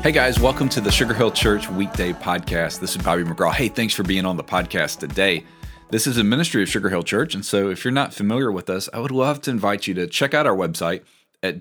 Hey guys, welcome to the Sugar Hill Church Weekday Podcast. This is Bobby McGraw. Hey, thanks for being on the podcast today. This is a ministry of Sugar Hill Church, and so if you're not familiar with us, I would love to invite you to check out our website at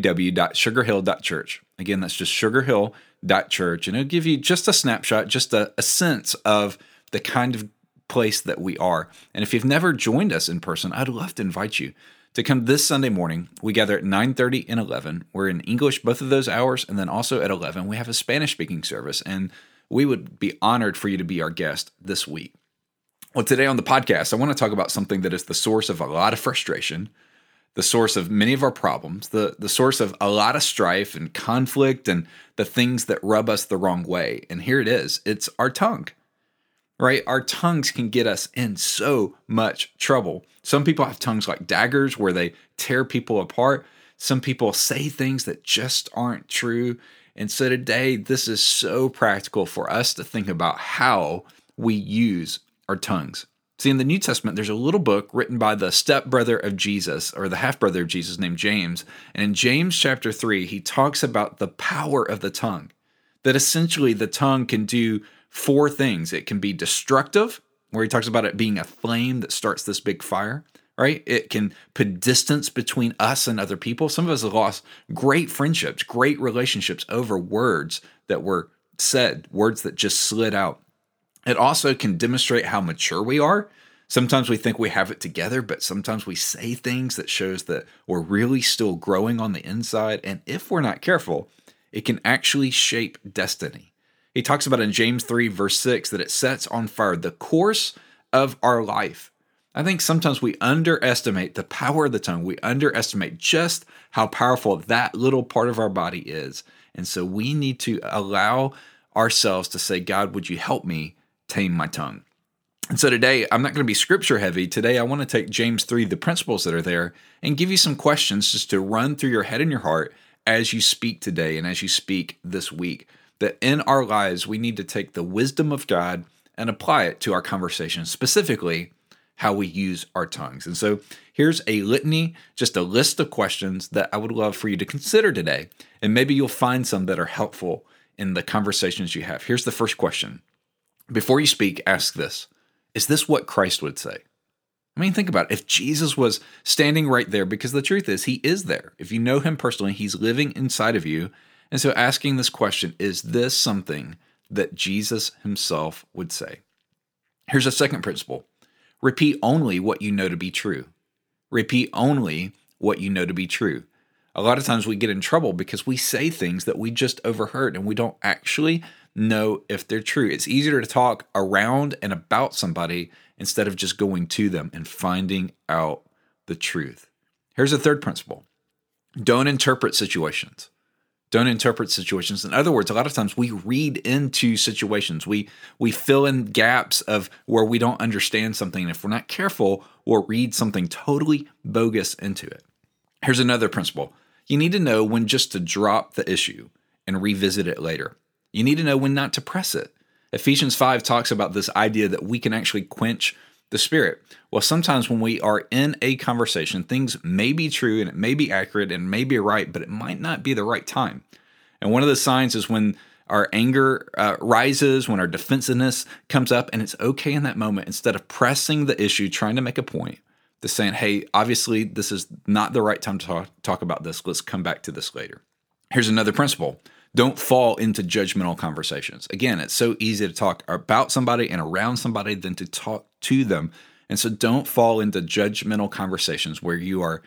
www.sugarhill.church. Again, that's just sugarhill.church, and it'll give you just a snapshot, just a sense of the kind of place that we are. And if you've never joined us in person, I'd love to invite you to come this Sunday morning. We gather at 9:30 and 11. We're in English both of those hours, and then also at 11, we have a Spanish-speaking service, and we would be honored for you to be our guest this week. Well, today on the podcast, I want to talk about something that is the source of a lot of frustration, the source of many of our problems, the source of a lot of strife and conflict, and the things that rub us the wrong way. And here it is. It's our tongue. Right? Our tongues can get us in so much trouble. Some people have tongues like daggers where they tear people apart. Some people say things that just aren't true. And so today, this is so practical for us to think about how we use our tongues. See, in the New Testament, there's a little book written by the stepbrother of Jesus, or the half-brother of Jesus, named James. And in James chapter 3, he talks about the power of the tongue, that essentially the tongue can do four things. It can be destructive, where he talks about it being a flame that starts this big fire, right? It can put distance between us and other people. Some of us have lost great friendships, great relationships over words that were said, words that just slid out. It also can demonstrate how mature we are. Sometimes we think we have it together, but sometimes we say things that shows that we're really still growing on the inside. And if we're not careful, it can actually shape destiny. He talks about in James 3, verse 6, that it sets on fire the course of our life. I think sometimes we underestimate the power of the tongue. We underestimate just how powerful that little part of our body is. And so we need to allow ourselves to say, God, would you help me tame my tongue? And so today, I'm not going to be scripture heavy. Today, I want to take James 3, the principles that are there, and give you some questions just to run through your head and your heart as you speak today and as you speak this week. That in our lives, we need to take the wisdom of God and apply it to our conversation, specifically how we use our tongues. And so here's a litany, just a list of questions that I would love for you to consider today. And maybe you'll find some that are helpful in the conversations you have. Here's the first question. Before you speak, ask this. Is this what Christ would say? I mean, think about it. If Jesus was standing right there, because the truth is, he is there. If you know him personally, he's living inside of you. And so asking this question, is this something that Jesus himself would say? Here's a second principle. Repeat only what you know to be true. Repeat only what you know to be true. A lot of times we get in trouble because we say things that we just overheard and we don't actually know if they're true. It's easier to talk around and about somebody instead of just going to them and finding out the truth. Here's a third principle. Don't interpret situations. Don't interpret situations. In other words, a lot of times we read into situations. We fill in gaps of where we don't understand something. And if we're not careful, we'll read something totally bogus into it. Here's another principle. You need to know when just to drop the issue and revisit it later. You need to know when not to press it. Ephesians 5 talks about this idea that we can actually quench the spirit. Well, sometimes when we are in a conversation, things may be true and it may be accurate and may be right, but it might not be the right time. And one of the signs is when our anger rises, when our defensiveness comes up, and it's okay in that moment, instead of pressing the issue, trying to make a point, to saying, hey, obviously this is not the right time to talk about this. Let's come back to this later. Here's another principle. Don't fall into judgmental conversations. Again, it's so easy to talk about somebody and around somebody than to talk to them. And so don't fall into judgmental conversations where you are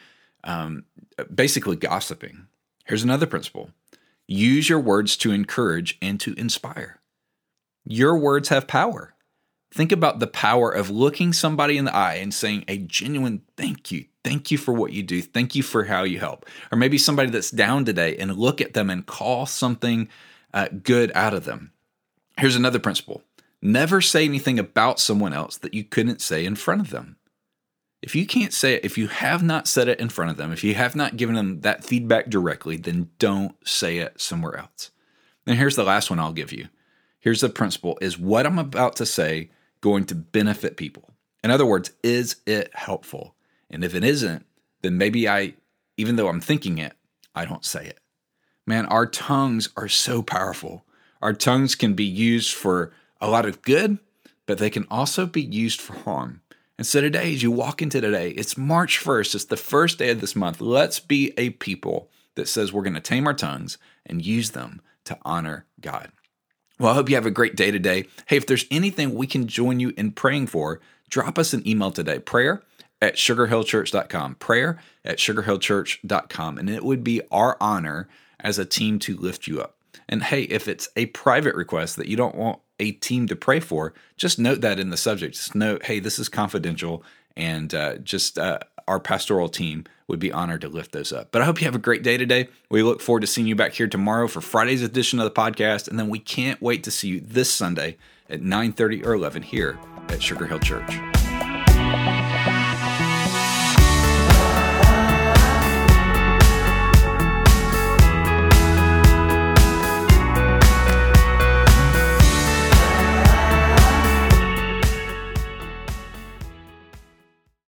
basically gossiping. Here's another principle. Use your words to encourage and to inspire. Your words have power. Think about the power of looking somebody in the eye and saying a genuine thank you. Thank you for what you do. Thank you for how you help. Or maybe somebody that's down today and look at them and call something good out of them. Here's another principle. Never say anything about someone else that you couldn't say in front of them. If you can't say it, if you have not said it in front of them, if you have not given them that feedback directly, then don't say it somewhere else. And here's the last one I'll give you. Here's the principle. Is what I'm about to say going to benefit people? In other words, is it helpful? And if it isn't, then maybe even though I'm thinking it, I don't say it. Man, our tongues are so powerful. Our tongues can be used for a lot of good, but they can also be used for harm. And so today, as you walk into today, it's March 1st. It's the first day of this month. Let's be a people that says we're going to tame our tongues and use them to honor God. Well, I hope you have a great day today. Hey, if there's anything we can join you in praying for, drop us an email today, prayer@sugarhillchurch.com, prayer@sugarhillchurch.com, and it would be our honor as a team to lift you up. And hey, if it's a private request that you don't want a team to pray for, just note that in the subject. Just note, hey, this is confidential, and our pastoral team would be honored to lift those up. But I hope you have a great day today. We look forward to seeing you back here tomorrow for Friday's edition of the podcast, and then we can't wait to see you this Sunday at 9:30 or 11 here at Sugar Hill Church.